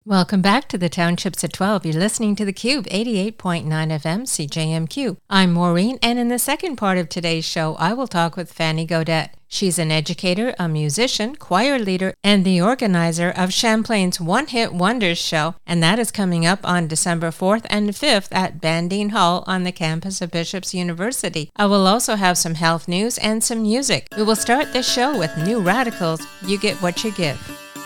Welcome back to the Townships at 12. You're listening to theCUBE, 88.9 FM, CJMQ. I'm Maureen, and in the second part of today's show, I will talk with Fanny Gaudette. She's an educator, a musician, choir leader, and the organizer of Champlain's One Hit Wonders show, and that is coming up on December 4th and 5th at Bandine Hall on the campus of Bishop's University. I will also have some health news and some music. We will start this show with New Radicals, You Get What You Give.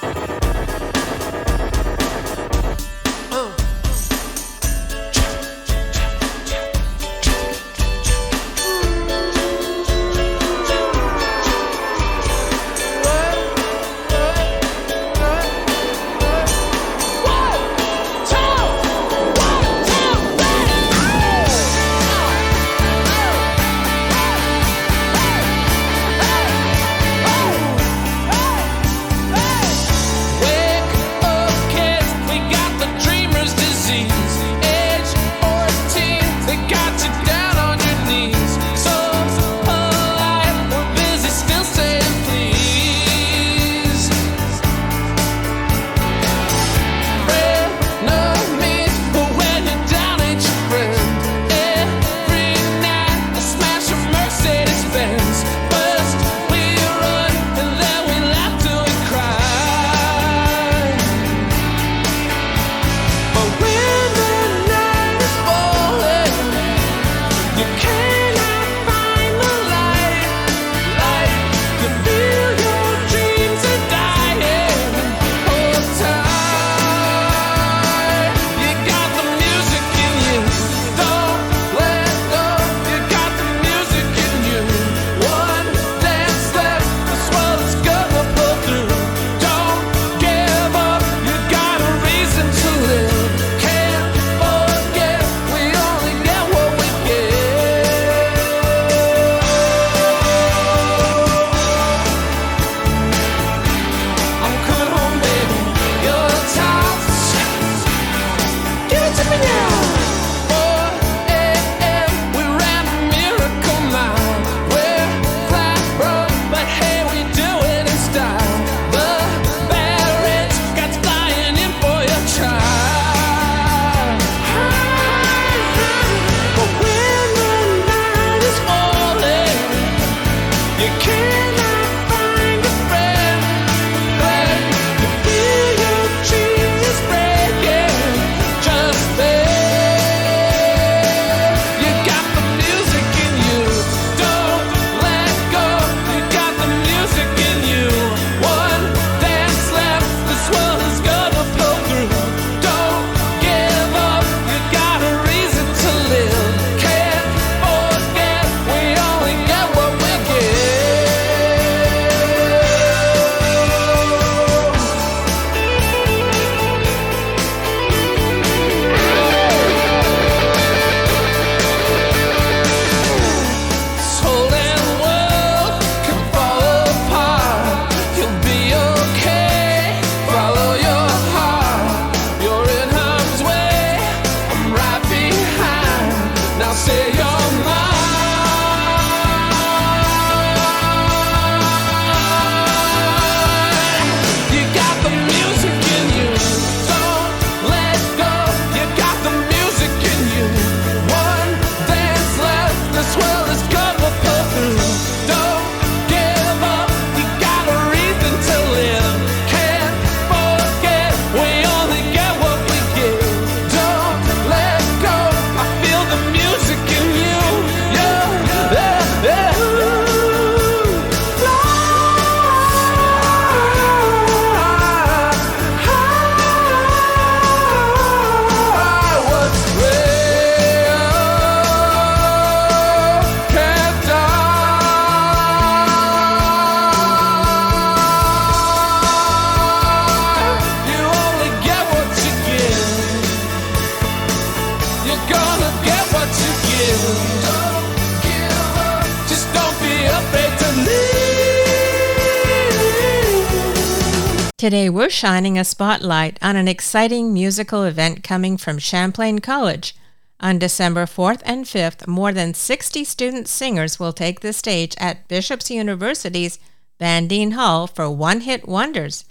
Today we're shining a spotlight on an exciting musical event coming from Champlain College. On December 4th and 5th, more than 60 student singers will take the stage at Bishop's University's Bandine Hall for One Hit Wonders,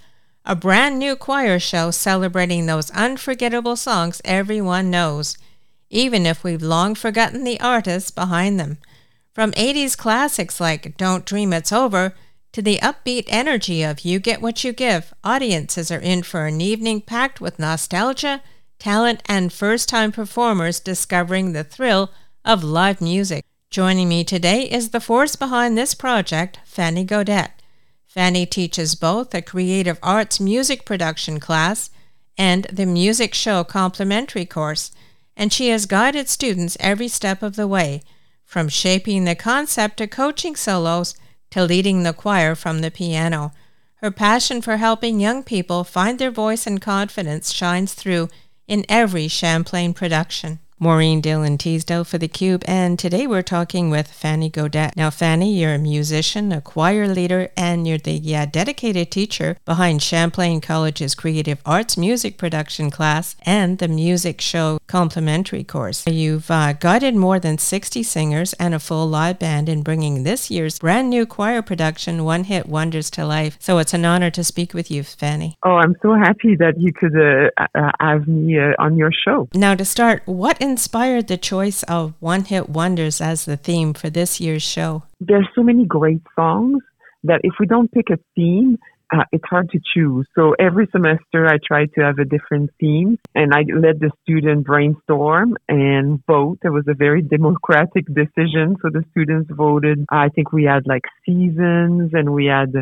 a brand new choir show celebrating those unforgettable songs everyone knows, even if we've long forgotten the artists behind them. From 80s classics like Don't Dream It's Over to the upbeat energy of You Get What You Give, audiences are in for an evening packed with nostalgia, talent, and first-time performers discovering the thrill of live music. Joining me today is the force behind this project, Fanny Gaudet. Fanny teaches both a creative arts music production class and the music show complementary course, and she has guided students every step of the way, from shaping the concept to coaching solos to leading the choir from the piano. Her passion for helping young people find their voice and confidence shines through in every Champlain production. Maureen Dillon Teasdale for theCUBE, and today we're talking with Fanny Gaudet. Now, Fanny, you're a musician, a choir leader, and you're the dedicated teacher behind Champlain College's Creative Arts Music Production class and the Music Show Complementary course. You've guided more than 60 singers and a full live band in bringing this year's brand new choir production, One Hit Wonders, to life. So it's an honor to speak with you, Fanny. Oh, I'm so happy that you could have me on your show. Now, to start, what inspired the choice of One Hit Wonders as the theme for this year's show? There's so many great songs that if we don't pick a theme, it's hard to choose. So every semester I try to have a different theme, and I let the student brainstorm and vote. It was a very democratic decision. So the students voted. I think we had like seasons, and we had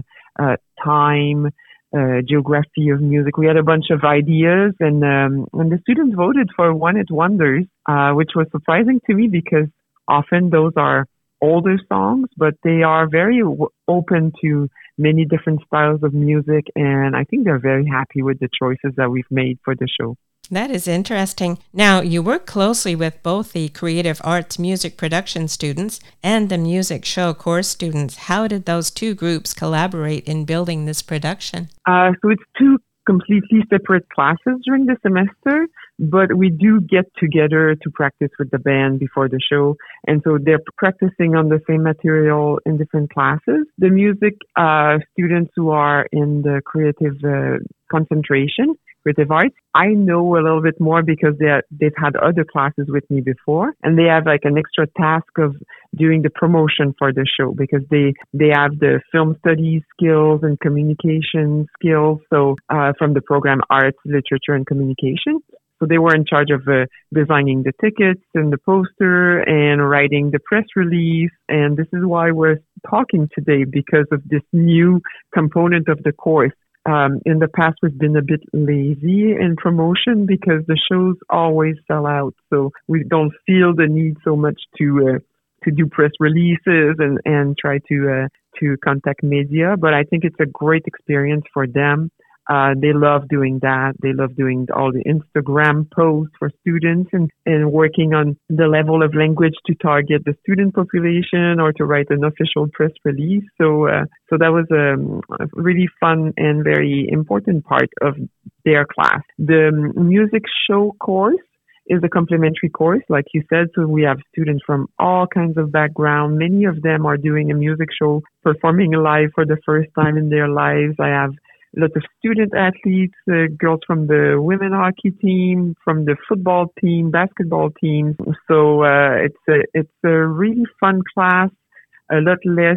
time, geography of music. We had a bunch of ideas, and the students voted for One Hit Wonders, which was surprising to me because often those are older songs, but they are very open to many different styles of music, and I think they're very happy with the choices that we've made for the show. That is interesting. Now, you work closely with both the Creative Arts Music Production students and the Music Show course students. How did those two groups collaborate in building this production? So it's two completely separate classes during the semester, but we do get together to practice with the band before the show. And so they're practicing on the same material in different classes. The music students who are in the creative concentration, creative arts, I know a little bit more because they've had other classes with me before, and they have like an extra task of doing the promotion for the show because they have the film studies skills and communication skills. So from the program Arts, Literature, and Communication. So they were in charge of designing the tickets and the poster and writing the press release. And this is why we're talking today, because of this new component of the course. In the past, we've been a bit lazy in promotion because the shows always sell out. So we don't feel the need so much to do press releases and try to contact media. But I think it's a great experience for them. They love doing that. They love doing all the Instagram posts for students and working on the level of language to target the student population or to write an official press release. So that was a really fun and very important part of their class. The music show course is a complementary course, like you said. So we have students from all kinds of backgrounds. Many of them are doing a music show, performing live for the first time in their lives. I have lots of student athletes, girls from the women hockey team, from the football team, basketball teams. So it's a really fun class, a lot less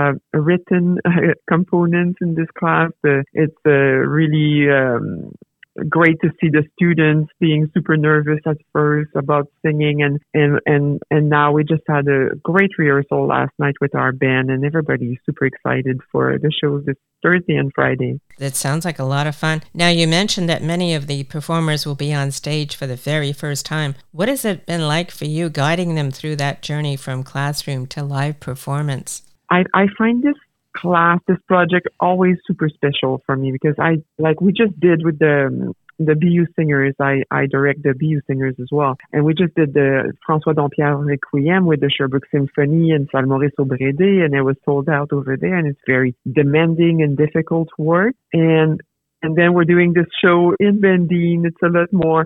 written components in this class. It's really great to see the students being super nervous at first about singing, and now we just had a great rehearsal last night with our band, and everybody's super excited for the shows this Thursday and Friday. That sounds like a lot of fun. Now, you mentioned that many of the performers will be on stage for the very first time. What has it been like for you guiding them through that journey from classroom to live performance? I find this project always super special for me because we just did with the BU singers. I direct the BU singers as well. And we just did the François Dompierre Requiem with the Sherbrooke Symphony and Salmaurice Aubrede, and it was sold out over there, and it's very demanding and difficult work. And then we're doing this show in Bendine. It's a lot more,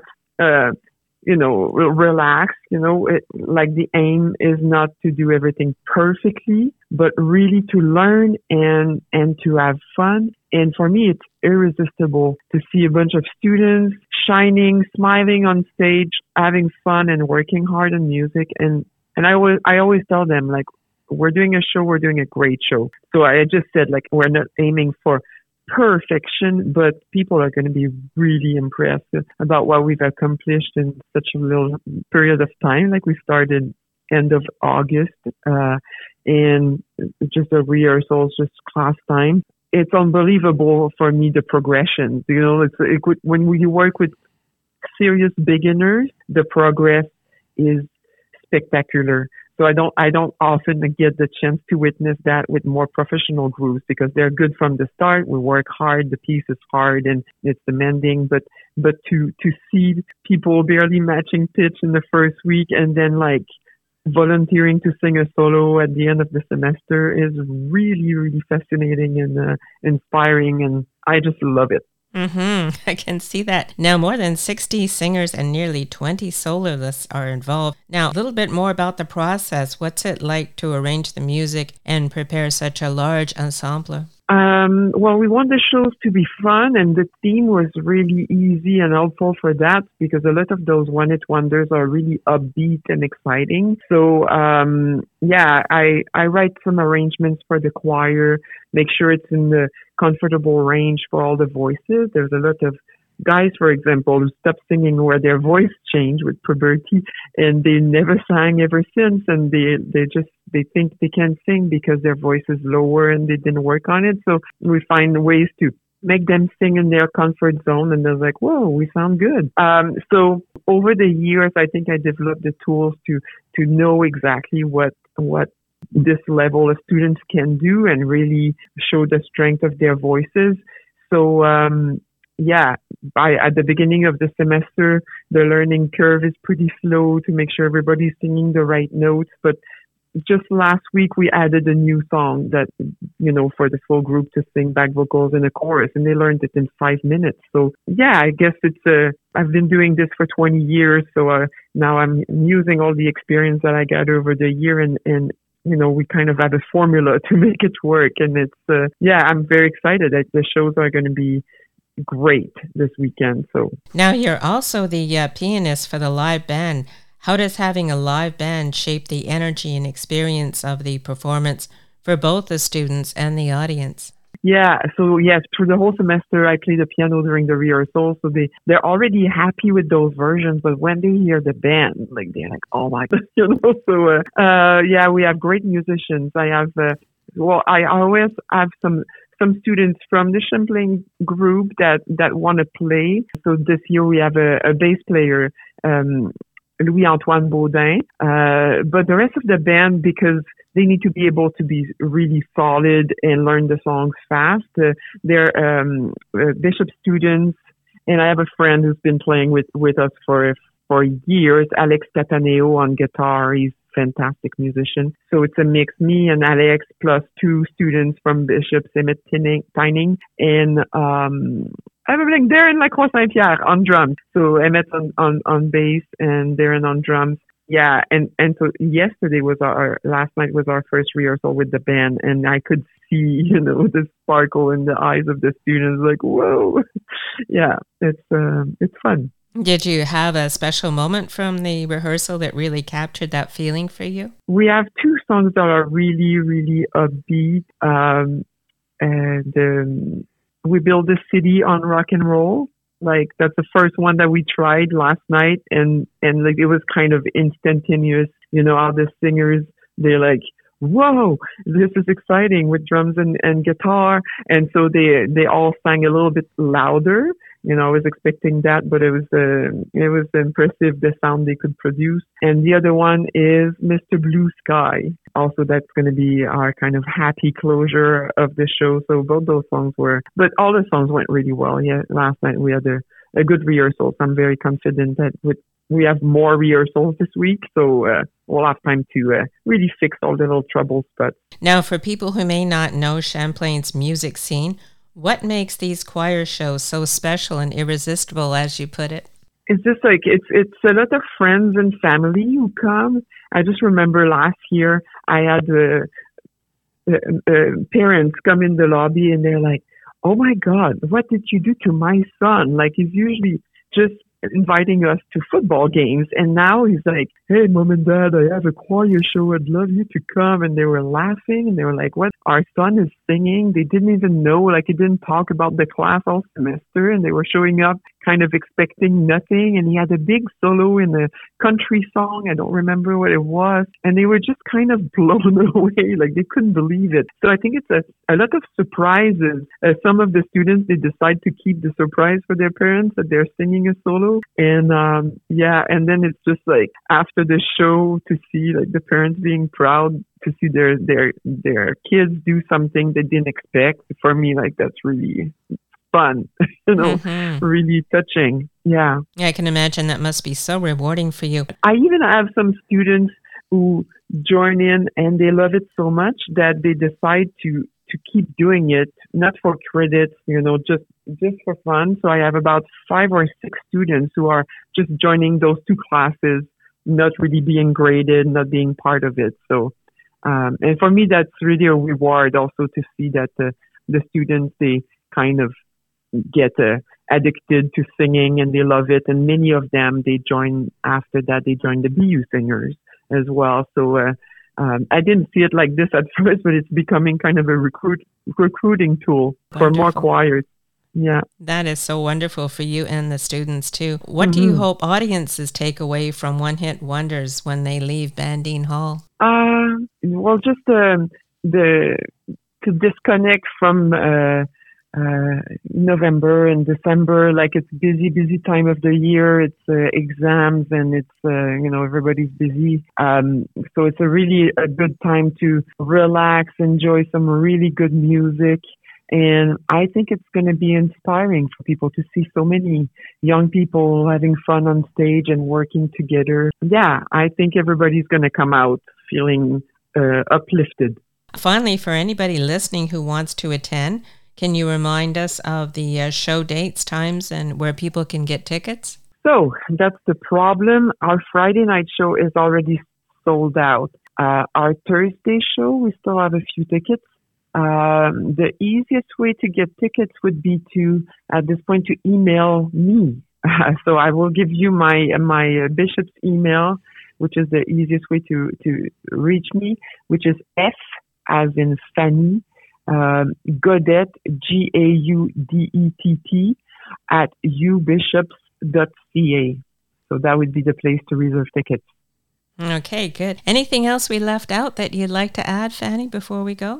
relaxed, like the aim is not to do everything perfectly, but really to learn and to have fun. And for me, irresistible to see a bunch of students shining, smiling on stage, having fun and working hard on music. And I always tell them, like, we're doing a show, we're doing a great show. So I just said, like, we're not aiming for perfection, but people are going to be really impressed about what we've accomplished in such a little period of time. Like, we started end of August, and just the rehearsals, just class time. It's unbelievable for me, the progression. You know, when you work with serious beginners, the progress is spectacular. So I don't often get the chance to witness that with more professional groups, because they're good from the start. We work hard. The piece is hard and it's demanding, but to see people barely matching pitch in the first week and then like volunteering to sing a solo at the end of the semester is really, really fascinating and inspiring. And I just love it. I can see that. Now, more than 60 singers and nearly 20 soloists are involved. Now, a little bit more about the process. What's it like to arrange the music and prepare such a large ensemble? Well, we want the shows to be fun, and the theme was really easy and helpful for that, because a lot of those one-hit wonders are really upbeat and exciting. So, I write some arrangements for the choir, make sure it's in the comfortable range for all the voices. There's a lot of guys, for example, who stopped singing where their voice changed with puberty, and they never sang ever since, and they think they can't sing because their voice is lower and they didn't work on it. So we find ways to make them sing in their comfort zone, and they're like, whoa, we sound good. So over the years, I think I developed the tools to know exactly what this level of students can do and really show the strength of their voices. So, at the beginning of the semester, the learning curve is pretty slow to make sure everybody's singing the right notes. But just last week, we added a new song that, for the full group to sing back vocals in a chorus, and they learned it in 5 minutes. So, I guess I've been doing this for 20 years. So now I'm using all the experience that I got over the year, and we kind of have a formula to make it work. And it's, I'm very excited that the shows are going to be great this weekend. So now you're also the pianist for the live band. How does having a live band shape the energy and experience of the performance for both the students and the audience? Yeah, so yes, through the whole semester I play the piano during the rehearsal, so they're already happy with those versions, but when they hear the band, like they're like, oh my god, So we have great musicians. I have I always have some students from the Champlain group that want to play. So this year we have a bass player, Louis-Antoine Baudin. But the rest of the band, because they need to be able to be really solid and learn the songs fast, they're Bishop students. And I have a friend who's been playing with us for years, Alex Cataneo on guitar. He's fantastic musician. So it's a mix, me and Alex plus 2 students from Bishop's, Emmett Tyning, and I'm Darren Lacroix Saint-Pierre on drums. So Emmett on bass and Darren on drums. Yeah, and so last night was our first rehearsal with the band, and I could see, the sparkle in the eyes of the students, like, whoa. Yeah, it's fun. Did you have a special moment from the rehearsal that really captured that feeling for you? We have 2 songs that are really, really upbeat. We Build a City on Rock and Roll. Like, that's the first one that we tried last night, and like it was kind of instantaneous. All the singers, they're like, whoa, this is exciting with drums and guitar. And so they all sang a little bit louder. I was expecting that, but it was impressive, the sound they could produce. And the other one is Mr. Blue Sky. Also, that's going to be our kind of happy closure of the show. So both those songs but all the songs went really well. Yeah, last night we had a good rehearsal. So I'm very confident that we have more rehearsals this week. So we'll have time to really fix all the little trouble spots. Now, for people who may not know Champlain's music scene, what makes these choir shows so special and irresistible, as you put it? It's just like, it's a lot of friends and family who come. I just remember last year I had parents come in the lobby and they're like, oh my God, what did you do to my son? Like, he's usually just inviting us to football games. And now he's like, hey, mom and dad, I have a choir show. I'd love you to come. And they were laughing and they were like, what? Our son is singing. They didn't even know, like, he didn't talk about the class all semester. And they were showing up kind of expecting nothing. And he had a big solo in a country song. I don't remember what it was. And they were just kind of blown away. Like, they couldn't believe it. So I think it's a lot of surprises. Some of the students, they decide to keep the surprise for their parents that they're singing a solo. And and then it's just like after the show to see like the parents being proud to see their kids do something they didn't expect. For me, like, that's really fun, really touching. Yeah. I can imagine that must be so rewarding for you. I even have some students who join in and they love it so much that they decide to keep doing it, not for credits, just for fun. So I have about 5 or 6 students who are just joining those 2 classes, not really being graded, not being part of it. So, and for me, that's really a reward also to see that the students, they kind of get addicted to singing and they love it. And many of them, after that, they join the BU singers as well. So, I didn't see it like this at first, but it's becoming kind of a recruiting tool for more choirs. Yeah. That is so wonderful for you and the students too. What do you hope audiences take away from One Hit Wonders when they leave Bandine Hall? Well, just to disconnect from November and December, like, it's busy time of the year. It's exams and it's everybody's busy. So it's a really a good time to relax, enjoy some really good music. And I think it's going to be inspiring for people to see so many young people having fun on stage and working together. Yeah, I think everybody's going to come out feeling uplifted. Finally, for anybody listening who wants to attend, can you remind us of the show dates, times, and where people can get tickets? So that's the problem. Our Friday night show is already sold out. Our Thursday show, we still have a few tickets. The easiest way to get tickets would be at this point, to email me. So I will give you my bishop's email, which is the easiest way to reach me, which is F as in Fanny, Gaudette, GAUDETT @ubishops.ca. So that would be the place to reserve tickets. Okay, good. Anything else we left out that you'd like to add, Fanny, before we go?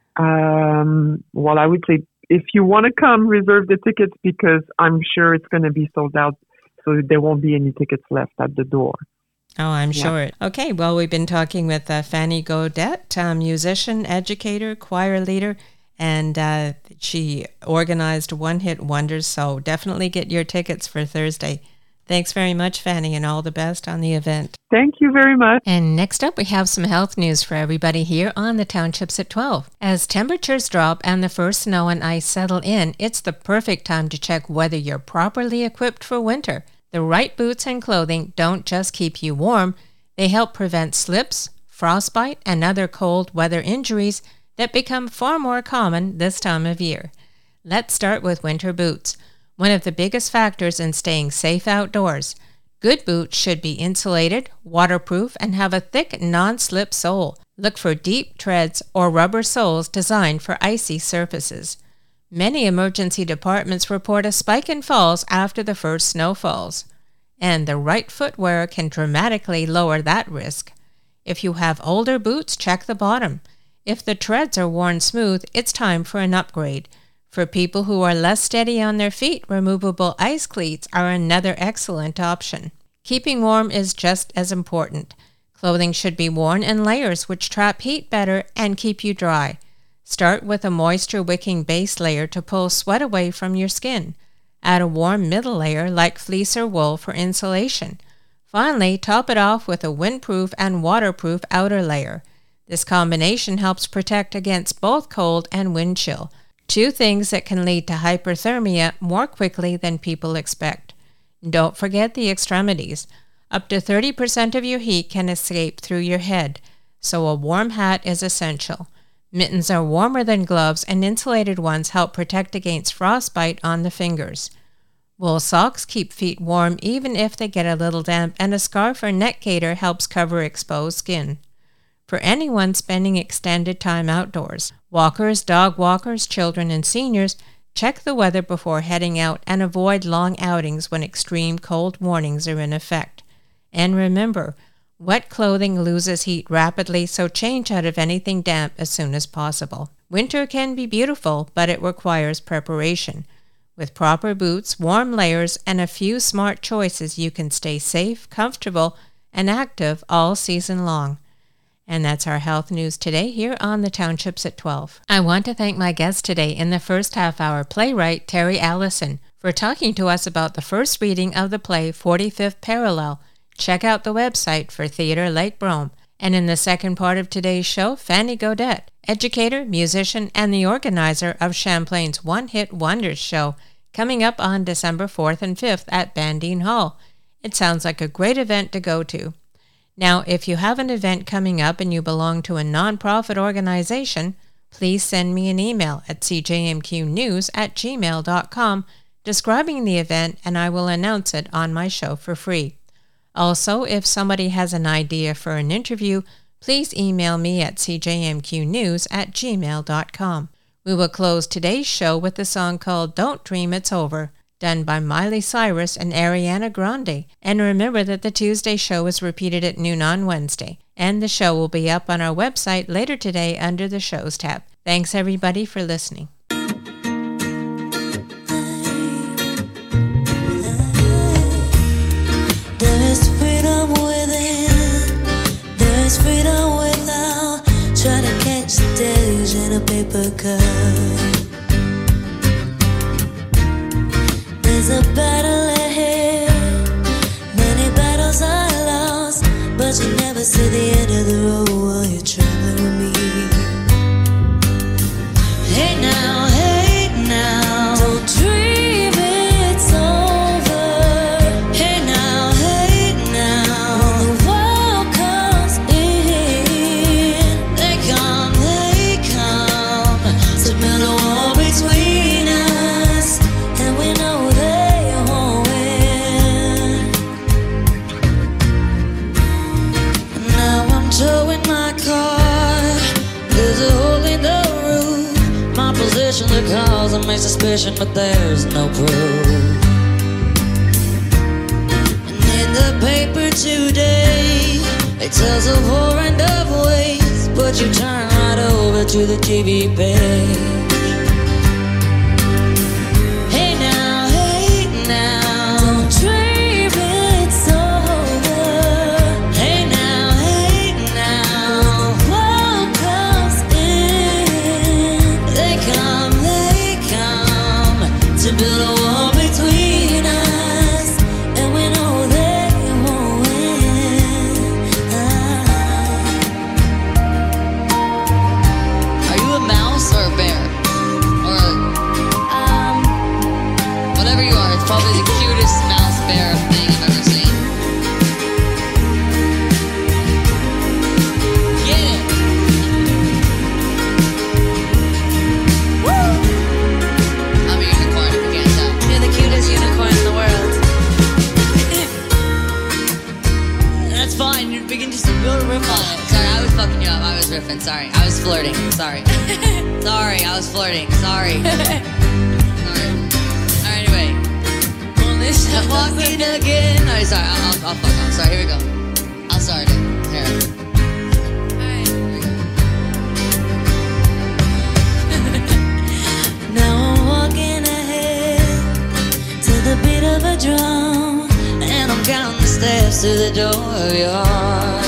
Well, I would say if you want to come, reserve the tickets because I'm sure it's going to be sold out. So there won't be any tickets left at the door. Oh, I'm sure. Okay, well, we've been talking with Fanny Gaudette, musician, educator, choir leader, and she organized One Hit Wonders, so definitely get your tickets for Thursday. Thanks very much, Fanny, and all the best on the event. Thank you very much. And next up, we have some health news for everybody here on the Townships at 12. As temperatures drop and the first snow and ice settle in, it's the perfect time to check whether you're properly equipped for winter. The right boots and clothing don't just keep you warm, they help prevent slips, frostbite, and other cold weather injuries that become far more common this time of year. Let's start with winter boots, one of the biggest factors in staying safe outdoors. Good boots should be insulated, waterproof, and have a thick non-slip sole. Look for deep treads or rubber soles designed for icy surfaces. Many emergency departments report a spike in falls after the first snowfalls, and the right footwear can dramatically lower that risk. If you have older boots, check the bottom. If the treads are worn smooth, it's time for an upgrade. For people who are less steady on their feet, removable ice cleats are another excellent option. Keeping warm is just as important. Clothing should be worn in layers which trap heat better and keep you dry. Start with a moisture-wicking base layer to pull sweat away from your skin. Add a warm middle layer like fleece or wool for insulation. Finally, top it off with a windproof and waterproof outer layer. This combination helps protect against both cold and wind chill, two things that can lead to hyperthermia more quickly than people expect. Don't forget the extremities. Up to 30% of your heat can escape through your head, so a warm hat is essential. Mittens are warmer than gloves, and insulated ones help protect against frostbite on the fingers. Wool socks keep feet warm even if they get a little damp, and a scarf or neck gaiter helps cover exposed skin. For anyone spending extended time outdoors, walkers, dog walkers, children, and seniors, check the weather before heading out and avoid long outings when extreme cold warnings are in effect. And remember, wet clothing loses heat rapidly, so change out of anything damp as soon as possible. Winter can be beautiful, but it requires preparation. With proper boots, warm layers, and a few smart choices, you can stay safe, comfortable, and active all season long. And that's our health news today here on the Townships at 12. I want to thank my guest today in the first half hour, playwright Terry Allison, for talking to us about the first reading of the play 45th Parallel. Check out the website for Theatre Lake Brome. And in the second part of today's show, Fanny Gaudette, educator, musician, and the organizer of Champlain's One Hit Wonders show, coming up on December 4th and 5th at Bandine Hall. It sounds like a great event to go to. Now, if you have an event coming up and you belong to a nonprofit organization, please send me an email at cjmqnews@gmail.com describing the event, and I will announce it on my show for free. Also, if somebody has an idea for an interview, please email me at cjmqnews@gmail.com. We will close today's show with the song called Don't Dream It's Over, done by Miley Cyrus and Ariana Grande. And remember that the Tuesday show is repeated at noon on Wednesday, and the show will be up on our website later today under the Shows tab. Thanks everybody for listening. There is freedom within, there is freedom without, trying to catch the days in a paper cup. There's a battle ahead, many battles are lost, but you never see the end of the road while you're traveling with me. Hey now, don't dream it's over. Hey now, when the world comes in, they come to build a wall between us, and we know they won't win. Now I'm towing my car, there's a hole in the roof. My position the cause of my suspicion, but there's no proof. And in the paper today, it tells of war and of ways, but you turn right over to the TV page. Hey now, don't dream it's over. Hey now, world comes in, they come to build a wall between us, and we know they won't win. Are you a mouse or a bear? Or whatever you are, it's probably the cutest mouse bear thing I've ever seen. Get it! Woo! I'm a unicorn if you can't tell. You're the cutest unicorn in the world. That's fine, we can just build a riff on it. Sorry, I was fucking you up. I was riffing, sorry. I was flirting, sorry. Sorry, I was flirting, sorry. Sorry. Alright, anyway. I'm walking again. Alright, sorry, I'll fuck off. Sorry, here we go. I'll start it. Here. Alright, here we go. Now I'm walking ahead to the beat of a drum, and I'm counting the steps to the door of your heart.